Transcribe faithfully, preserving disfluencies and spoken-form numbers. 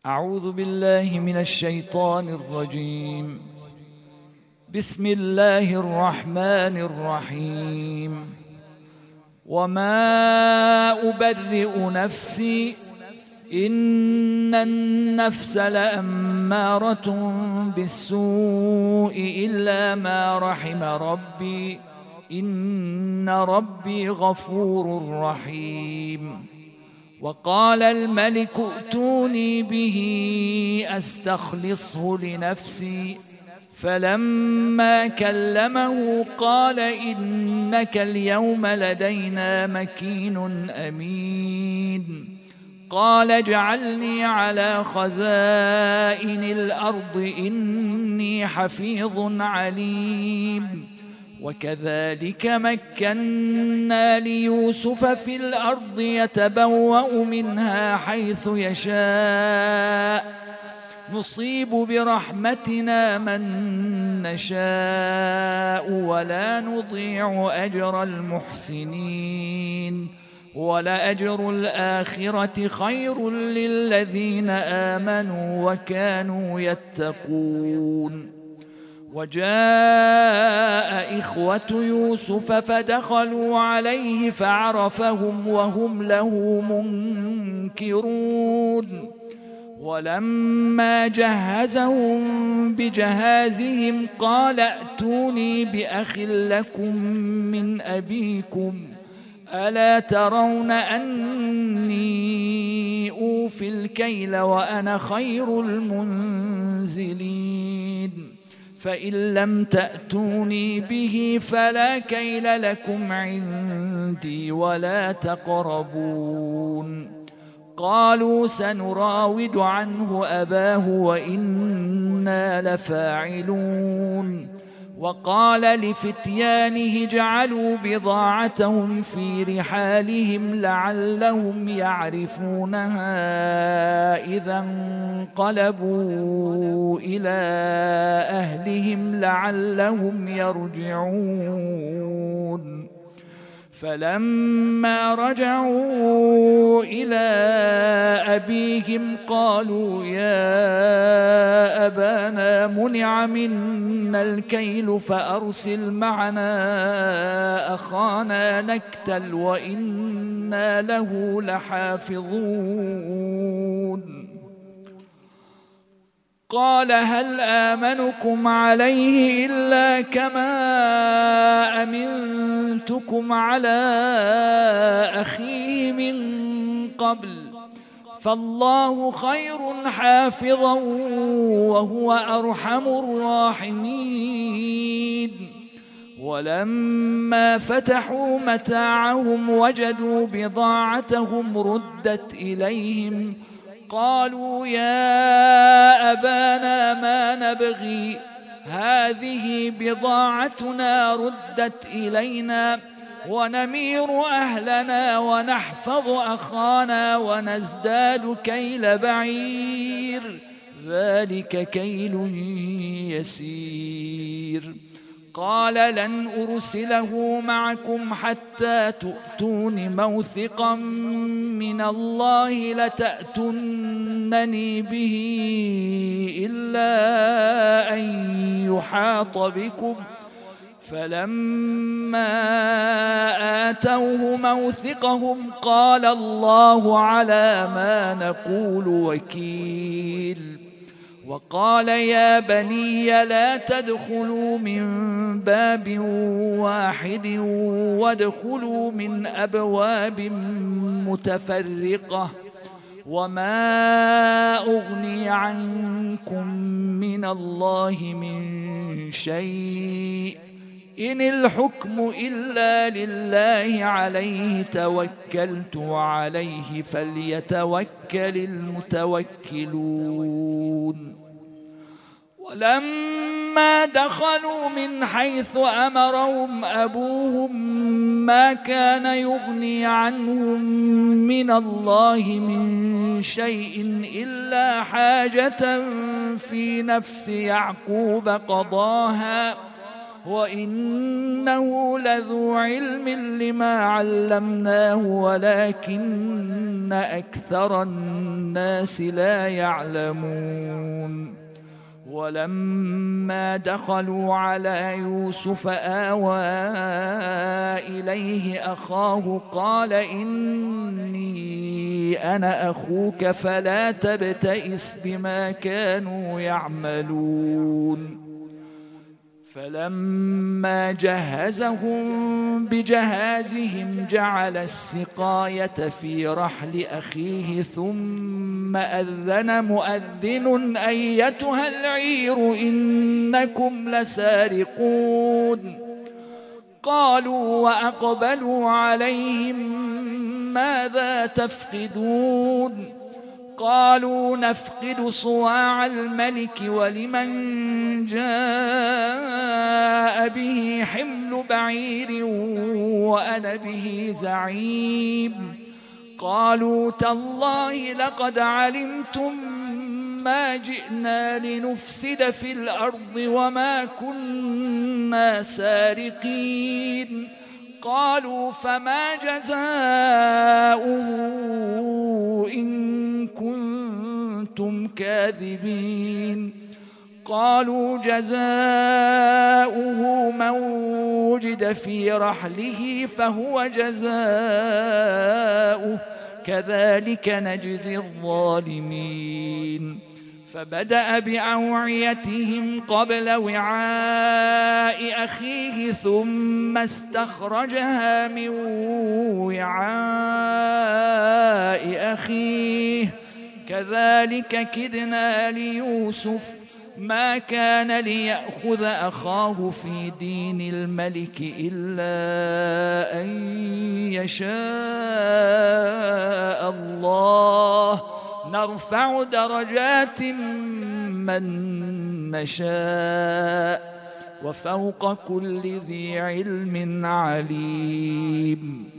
أعوذ بالله من الشيطان الرجيم. بسم الله الرحمن الرحيم. وما أبرئ نفسي إن النفس لأمارة بالسوء إلا ما رحم ربي إن ربي غفور رحيم. وقال الملك ائتوني به أستخلصه لنفسي فلما كلمه قال إنك اليوم لدينا مكين أمين. قال اجعلني على خزائن الأرض إني حفيظ عليم. وكذلك مكنا ليوسف في الأرض يتبوأ منها حيث يشاء نصيب برحمتنا من نشاء ولا نضيع أجر المحسنين ولأجر الآخرة خير للذين آمنوا وكانوا يتقون. وجاء إخوة يوسف فدخلوا عليه فعرفهم وهم له منكرون. ولما جهزهم بجهازهم قال ائتوني بأخ لكم من أبيكم ألا ترون أني أوفي الكيل وأنا خير المنزلين. فإن لم تأتوني به فلا كيل لكم عندي ولا تقربون. قالوا سنراود عنه أباه وإنا لفاعلون. وقال لفتيانه اجعلوا بضاعتهم في رحالهم لعلهم يعرفونها إذا انقلبوا إلى أهلهم لعلهم يرجعون. فلما رجعوا إلى أبيهم قالوا يا أبانا منع منا الكيل فأرسل معنا أخانا نكتل وإنا له لحافظون. قال هل آمنكم عليه إلا كما أمنتكم على أخيه من قبل فالله خير حافظا وهو أرحم الراحمين. ولما فتحوا متاعهم وجدوا بضاعتهم ردت إليهم قالوا يا أبانا ما نبغي هذه بضاعتنا ردت إلينا ونمير أهلنا ونحفظ أخانا ونزداد كيل بعير ذلك كيل يسير. قال لن أرسله معكم حتى تؤتون موثقا من الله لتأتونني به إلا أن يحاط بكم. فلما آتوه موثقهم قال الله على ما نقول وكيل. وقال يا بني لا تدخلوا من باب واحد وادخلوا من أبواب متفرقة وما أغني عنكم من الله من شيء إن الحكم إلا لله عليه توكلت وعليه فليتوكل المتوكلون. ولما دخلوا من حيث أمرهم أبوهم ما كان يغني عنهم من الله من شيء إلا حاجة في نفس يعقوب قضاها وإنه لذو علم لما علمناه ولكن أكثر الناس لا يعلمون ولما دخلوا على يوسف آوى إليه أخاه قال إني أنا أخوك فلا تبتئس بما كانوا يعملون فلما جهزهم بجهازهم جعل السقاية في رحل أخيه ثم أذن مؤذن أيتها العير إنكم لسارقون قالوا وأقبلوا عليهم ماذا تفقدون قالوا نفقد صواع الملك ولمن جاء به حمل بعير وأنا به زعيم قالوا تالله لقد علمتم ما جئنا لنفسد في الأرض وما كنا سارقين قالوا فما جزاؤه إن كنتم كاذبين قالوا جزاؤه من وجد في رحله فهو جزاؤه كذلك نجزي الظالمين فبدأ بأوعيتهم قبل وعاء أخيه ثم استخرجها من وعاء أخيه كذلك كدنا ليوسف ما كان ليأخذ أخاه في دين الملك إلا أن يشاء الله نرفع درجات من نشاء وفوق كل ذي علم عليم